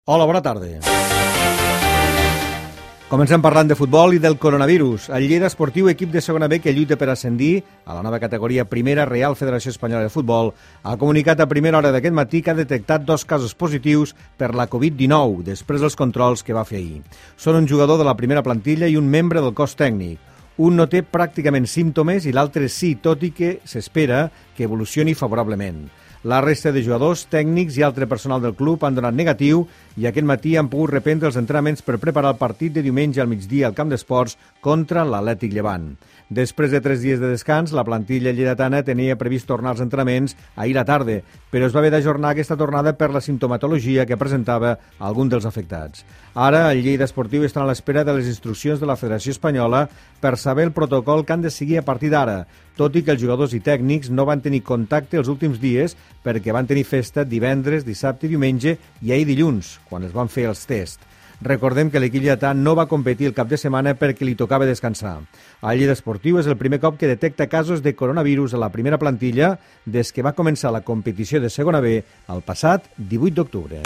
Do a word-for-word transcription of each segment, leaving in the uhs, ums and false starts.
Hola, bona tarda. Comencem parlant de futbol i del coronavirus. El Lleida Esportiu, equip de segona B que lluita per ascendir a la nova categoria primera Real Federació Espanyola de Futbol, ha comunicat a primera hora d'aquest matí que ha detectat dos casos positius per la covid dinou després dels controls que va fer ahir. Són un jugador de la primera plantilla i un membre del cos tècnic. Un no té pràcticament símptomes i l'altre sí, tot i que s'espera que evolucioni favorablement. La resta de jugadors, tècnics i altre personal del club han donat negatiu i aquest matí han pogut reprendre els entrenaments per preparar el partit de diumenge al migdia al camp d'esports contra l'Atlètic Llevant. Després de tres dies de descans, la plantilla lleidatana tenia previst tornar als entrenaments ahir a tarda, però es va haver d'ajornar aquesta tornada per la simptomatologia que presentava algun dels afectats. Ara, el Lleida Esportiu està a l'espera de les instruccions de la Federació Espanyola per saber el protocol que han de seguir a partir d'ara, tot i que els jugadors i tècnics no van tenir contacte els últims dies perquè van tenir festa divendres, dissabte i diumenge i ahir dilluns, quan es van fer els tests. Recordem que l'equip lleidatà no va competir el cap de setmana perquè li tocava descansar. El Lleida Esportiu és el primer cop que detecta casos de coronavirus a la primera plantilla des que va començar la competició de segona B el passat divuit d'octubre.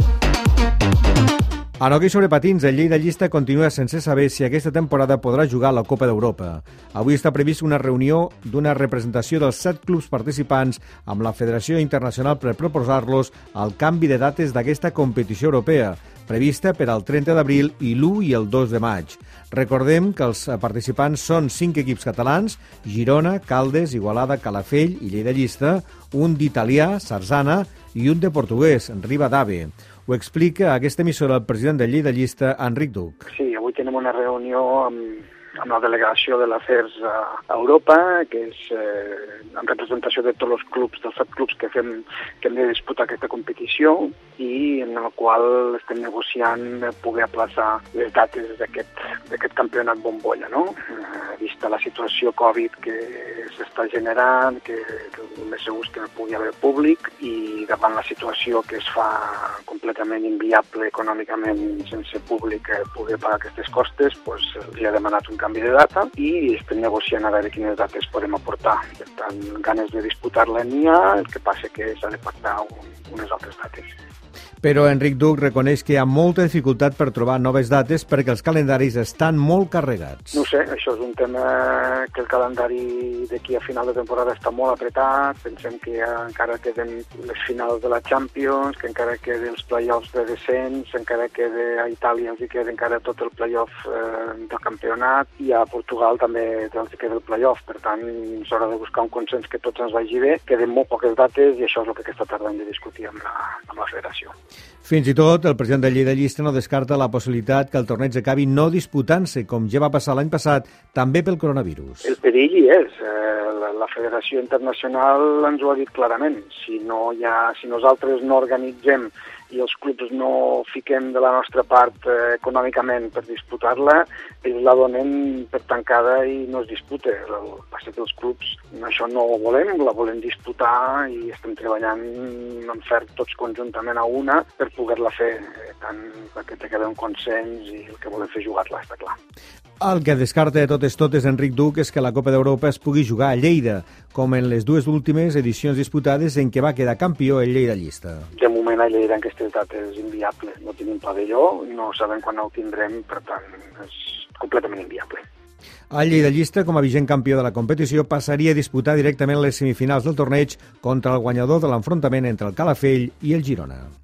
En hoquei sobre patins, el Lleida Llista continua sense saber si aquesta temporada podrà jugar a la Copa d'Europa. Avui està previst una reunió d'una representació dels set clubs participants amb la Federació Internacional per proposar-los el canvi de dates d'aquesta competició europea, prevista per al trenta d'abril i l'u i el dos de maig. Recordem que els participants són cinc equips catalans, Girona, Caldes, Igualada, Calafell i Lleida Llista, un d'italià, Sarzana, i un de portuguès, Ribadave. Ho explica a aquesta emissora el president de Lleida Llista, Enric Duc. Sí, avui tenim una reunió amb, amb la delegació de l'Afers a Europa, que és eh, en representació de tots els clubs, dels set clubs que, fem, que hem de disputar aquesta competició i en el qual estem negociant poder aplaçar les dates d'aquest campionat bombolla, no? Eh, vista la situació Covid que s'està generant, que, que el més segur és que no pugui haver públic i davant la situació que es fa completament inviable econòmicament sense públic poder pagar aquestes costes, pues, li ha demanat un canvi de data i estem negociant a veure quines dates podem aportar. Per tant, ganes de disputar-la n'hi ha, el que passa que s'ha de pactar un, unes altres dates. Però Enric Duc reconeix que hi ha molta dificultat per trobar noves dates perquè els calendaris estan molt carregats. No sé, això és un tema que el calendari d'aquí a final de temporada està molt apretat. Pensem que encara queden les finals de la Champions, que encara queden els play-offs de descens, encara queda a Itàlia els hi queda encara tot el play-off eh, del campionat i a Portugal també els queda el play-off. Per tant, s'haurà de buscar un consens que tots ens vagi bé. Queden molt poques dates i això és el que aquesta tarda hem de discutir amb la, amb la federació. Fins i tot, el president de Lleida Llista no descarta la possibilitat que el torneig acabi no disputant-se, com ja va passar l'any passat, també pel coronavirus. El perill hi és. La, la Federació Internacional ens ho ha dit clarament. Si, no hi ha, si nosaltres no organitzem i els clubs no fiquem de la nostra part eh, econòmicament per disputar-la, ells la donen per tancada i no es disputa. El passa que els clubs això no ho volem, la volem disputar i estem treballant en fer tots conjuntament a una per poder-la fer, tant perquè té que haver un consens i el que volem fer jugar-la, està clar. El que descarta de totes totes Enric Duc és que la Copa d'Europa es pugui jugar a Lleida, com en les dues últimes edicions disputades en què va quedar campió el Lleida Llista. De moment a Lleida en aquestes dates és inviable. No tenim pavelló, no sabem quan el tindrem, per tant és completament inviable. El Lleida Llista, com a vigent campió de la competició, passaria a disputar directament les semifinals del torneig contra el guanyador de l'enfrontament entre el Calafell i el Girona.